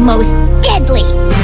most deadly.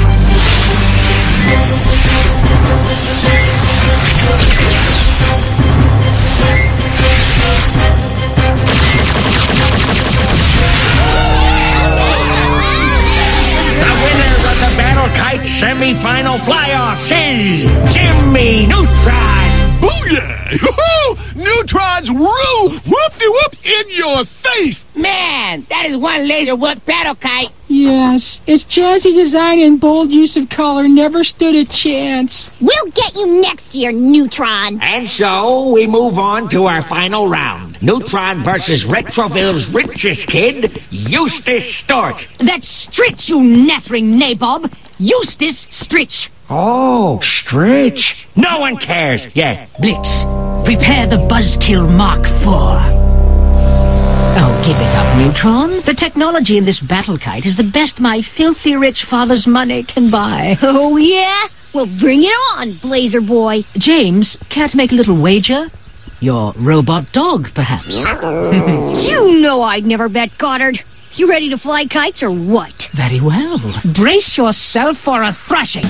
Kite semi-final fly-offs is Jimmy Neutron. Booyah! Neutrons rule! Whoop-de-whoop in your face! Man, that is one laser whoop battle kite. Yes, its jazzy design and bold use of color never stood a chance. We'll get you next year, Neutron. And so we move on to our final round. Neutron versus Retroville's richest kid, Eustace Stort. That's Stritch, you nattering nabob. Eustace Stritch. Oh, Stritch. No one cares yet. Blix, prepare the Buzzkill Mark IV. Oh, give it up, Neutron. The technology in this battle kite is the best my filthy rich father's money can buy. Oh, yeah? Well, bring it on, Blazer Boy. James, care to make a little wager? Your robot dog, perhaps? You know I'd never bet Goddard. You ready to fly kites or what? Very well. Brace yourself for a thrashing.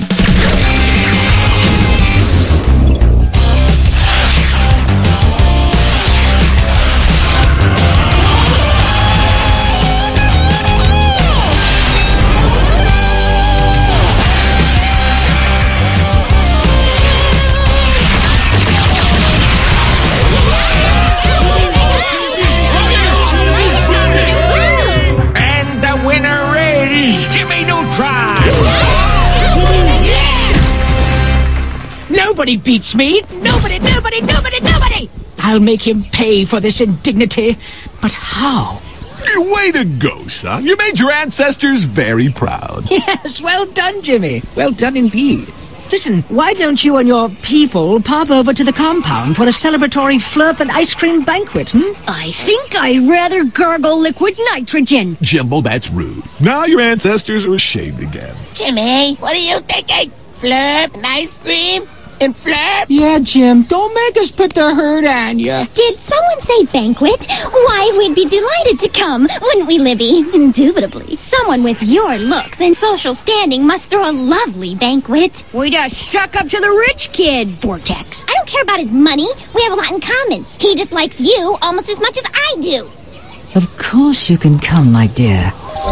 Nobody beats me! Nobody! I'll make him pay for this indignity. But how? Way to go, son. You made your ancestors very proud. Yes, well done, Jimmy. Well done indeed. Listen, why don't you and your people pop over to the compound for a celebratory flurp and ice cream banquet, I think I'd rather gargle liquid nitrogen. Jimbo, that's rude. Now your ancestors are ashamed again. Jimmy, what are you thinking? Flurp and ice cream? And flurp? Yeah, Jim, don't make us put the hurt on you. Did someone say banquet? Why, we'd be delighted to come, wouldn't we, Libby? Indubitably. Someone with your looks and social standing must throw a lovely banquet. Way to suck up to the rich kid, Vortex. I don't care about his money. We have a lot in common. He just likes you almost as much as I do. Of course you can come, my dear.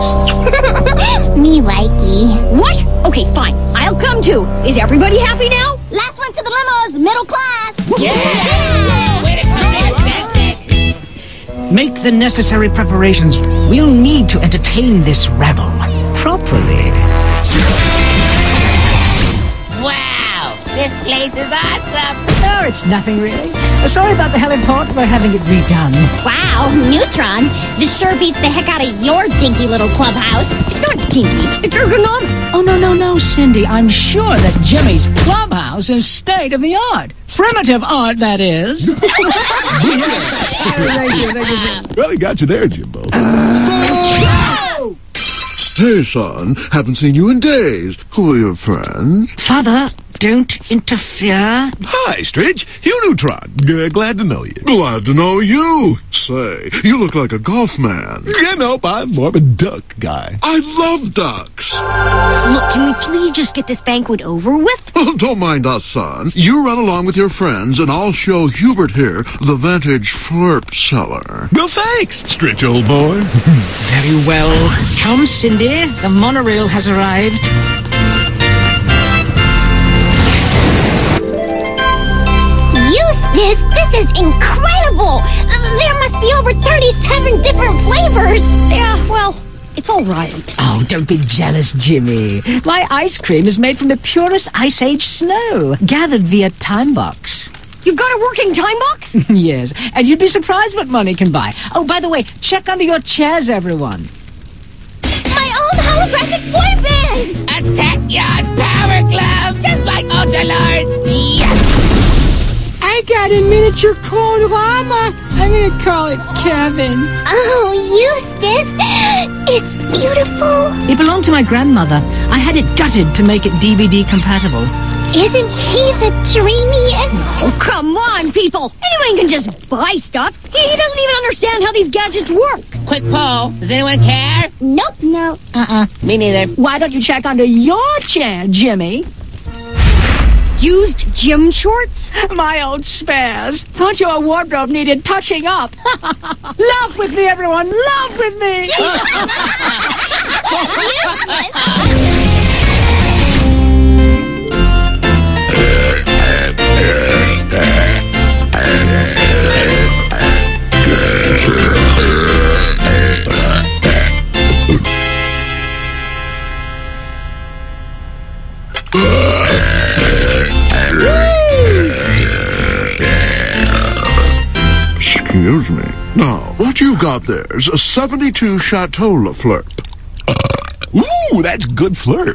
Me likey. What? Okay, fine. I'll come too. Is everybody happy now? Last one to the limos, middle class. Yeah! Way to go, Make the necessary preparations. We'll need to entertain this rabble properly. Wow! This place is awesome! Oh, it's nothing really. Sorry about the heliport. We're having it redone. Wow, Neutron. This sure beats the heck out of your dinky little clubhouse. It's not dinky. It's ergonomic. Oh, no, Cindy. I'm sure that Jimmy's clubhouse is state of the art. Primitive art, that is. Thank you. Well, he got you there, Jimbo. Hey, son. Haven't seen you in days. Who are your friends? Father, don't interfere. Hi, Stritch. Hugh Neutron. Glad to know you. Glad to know you. Say, you look like a golf man. Yeah, nope, I'm more of a duck guy. I love ducks. Look, can we please just get this banquet over with? Oh, don't mind us, son. You run along with your friends, and I'll show Hubert here the vintage flirp cellar. Well, thanks, Stritch, old boy. Very well. Come, Cindy. The monorail has arrived. This is incredible! There must be over 37 different flavors! Yeah, well, it's all right. Oh, don't be jealous, Jimmy. My ice cream is made from the purest Ice Age snow, gathered via Time Box. You've got a working time box? Yes, and you'd be surprised what money can buy. Oh, by the way, check under your chairs, everyone. My own holographic boy band! Attack Yard Power Club! Just like Ultralords! Yes! I got a miniature clone llama. I'm gonna call it Kevin. Oh, Eustace! It's beautiful. It belonged to my grandmother. I had it gutted to make it DVD compatible. Isn't he the dreamiest? Oh, come on, people! Anyone Anyone can just buy stuff. He doesn't even understand how these gadgets work. Quick poll. Does anyone care? Nope. No. Me neither. Why don't you check under your chair, Jimmy? Used gym shorts? My old spares. Thought your wardrobe needed touching up. Laugh with me, everyone. Laugh with me. Excuse me. Now, what you got there's a 72 Chateau Lafleur. Ooh, that's good flirp.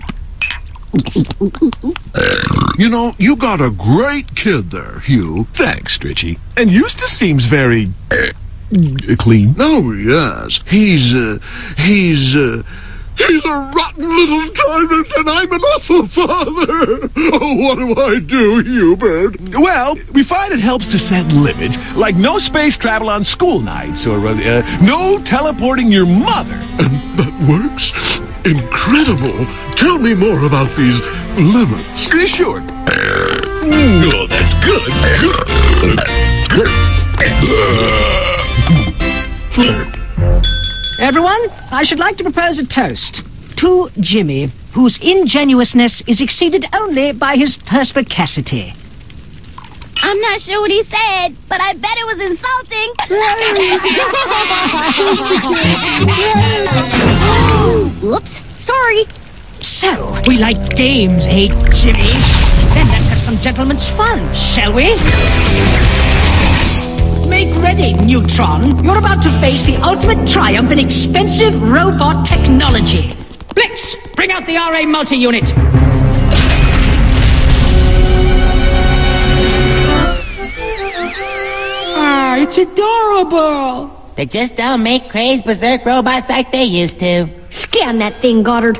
You know, you got a great kid there, Hugh. Thanks, Stritchy. And Eustace seems very... clean. Oh, yes. He's a rotten little tyrant, and I'm an awful father. Oh, what do I do, Hubert? Well, we find it helps to set limits, like no space travel on school nights, or no teleporting your mother. And that works? Incredible. Tell me more about these limits. Sure. Oh, that's good. Flirt. Everyone, I should like to propose a toast to Jimmy, whose ingenuousness is exceeded only by his perspicacity. I'm not sure what he said, but I bet it was insulting. Oops. Sorry. So, we like games, eh, Jimmy? Then let's have some gentlemen's fun, shall we? Make ready, Neutron. You're about to face the ultimate triumph in expensive robot technology. Blix, bring out the RA multi-unit. Ah, it's adorable. They just don't make crazed berserk robots like they used to. Scan that thing, Goddard.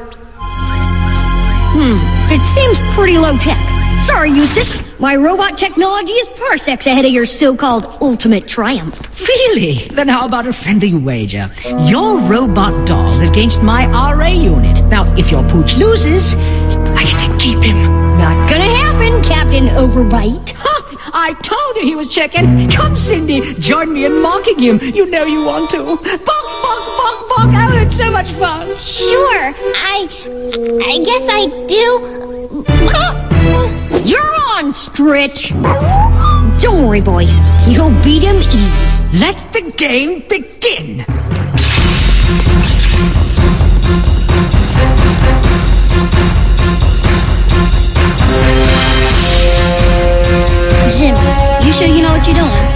It seems pretty low-tech. Sorry, Eustace. My robot technology is parsecs ahead of your so-called ultimate triumph. Really? Then how about a friendly wager? Your robot dog against my RA unit. Now, if your pooch loses, I get to keep him. Not gonna happen, Captain Overbite. Ha! I told you he was chicken. Come, Cindy, join me in mocking him. You know you want to. Bok, bok, bok, bok. Oh, it's so much fun. Sure. I guess I do. You're on, Stritch. Don't worry, boy. You'll beat him easy. Let the game begin. Jimmy, you sure you know what you're doing?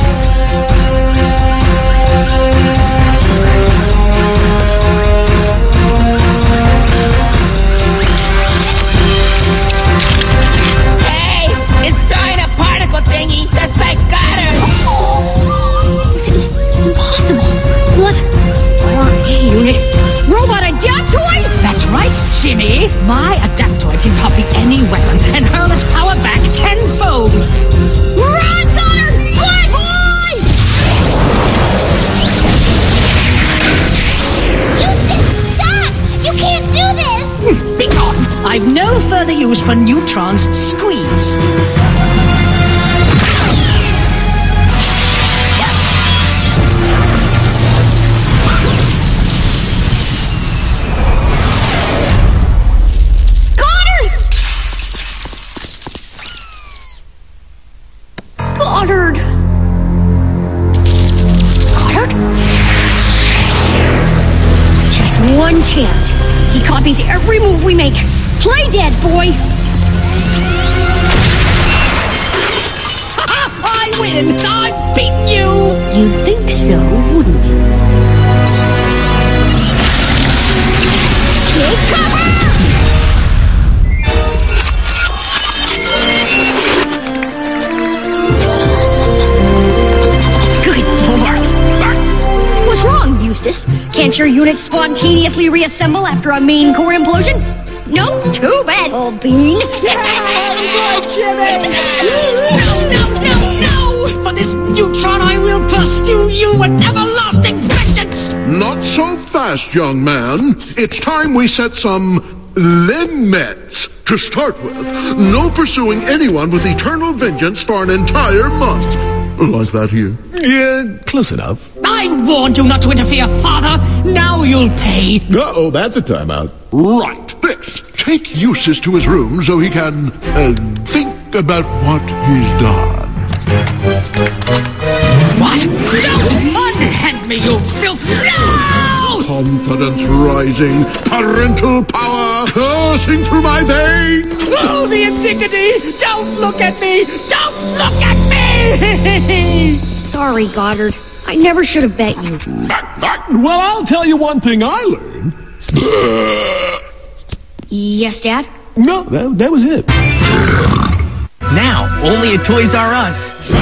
Jimmy, my Adaptoid can copy any weapon and hurl its power back tenfold. Run, Goddard! Fly, boy! Eustace, stop! You can't do this! Be gone! I've no further use for Neutron's squeeze. Goddard! Goddard? Just one chance. He copies every move we make. Play dead, boy! I win! I've beaten you! You'd think so, wouldn't you? Take cover! What's wrong, Eustace? Can't your unit spontaneously reassemble after a main core implosion? No? Too bad, old bean. Jimmy! No! For this Neutron pursue you with everlasting vengeance! Not so fast, young man. It's time we set some limits. To start with, no pursuing anyone with eternal vengeance for an entire month. Like that here. Yeah, close enough. I warned you not to interfere, Father! Now you'll pay! Uh-oh, that's a timeout. Right. This. Take Eustace to his room so he can, think about what he's done. What? Don't unhand me, you filth! No! Confidence rising, parental power coursing through my veins. Oh, the indignity! Don't look at me! Don't look at me! Sorry, Goddard. I never should have bet you. Well, I'll tell you one thing I learned. Yes, Dad? No, that was it. Now, only at Toys R Us.